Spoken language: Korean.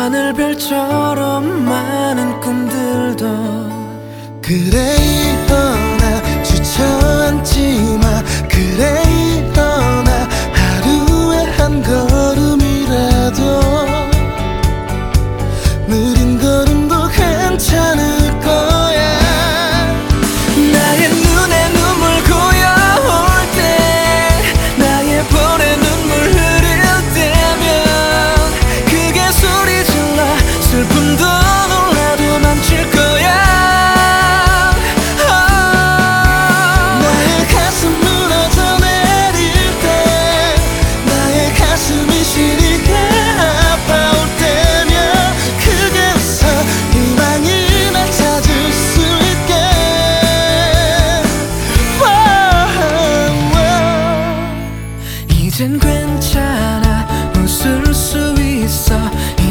하늘별처럼 많은 꿈들도 그래 일어나 주저앉지 마. 그래 일어나 하루에 한 걸음이라도 느린 걸음도 괜찮을 거야. 나의 눈에 눈물 고여올 때 나의 볼에 눈물 흐를 때면 크게 소리 질러 슬픔도 놀라도 멈출 거야. 나의 가슴 무너져 내릴 때 나의 가슴이 시리게 아파올 때면 크게 웃어 희망이 날 찾을 수 있게. 이젠 괜찮아 웃을 수 있어.